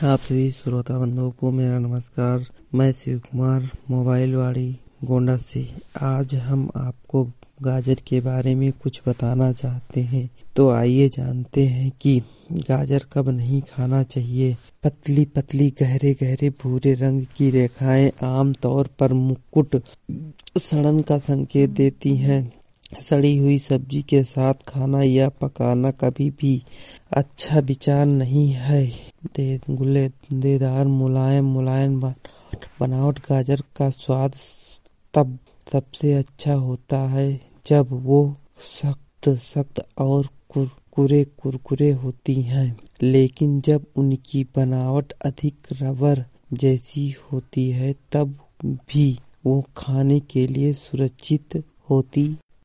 आप सभी श्रोता बंधुओं को मेरा नमस्कार। मैं शिव कुमार मोबाइल वाड़ी गोंडा से। आज हम आपको गाजर के बारे में कुछ बताना चाहते हैं। तो आइए जानते हैं कि गाजर कब नहीं खाना चाहिए। पतली पतली गहरे गहरे भूरे रंग की रेखाएं आमतौर पर मुकुट सड़न का संकेत देती हैं। सड़ी हुई सब्जी के साथ खाना या पकाना कभी भी अच्छा विचार नहीं है। गुलेदार मुलायम बनावट गाजर का स्वाद तब सबसे अच्छा होता है जब वो सख्त और कुरकुरे होती हैं, लेकिन जब उनकी बनावट अधिक रबर जैसी होती है तब भी वो खाने के लिए सुरक्षित होती